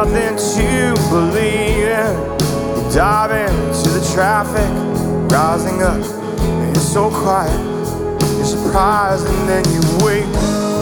nothing to believe in. You dive into the traffic, rising up, and it's so quiet. You're surprised and then you wait.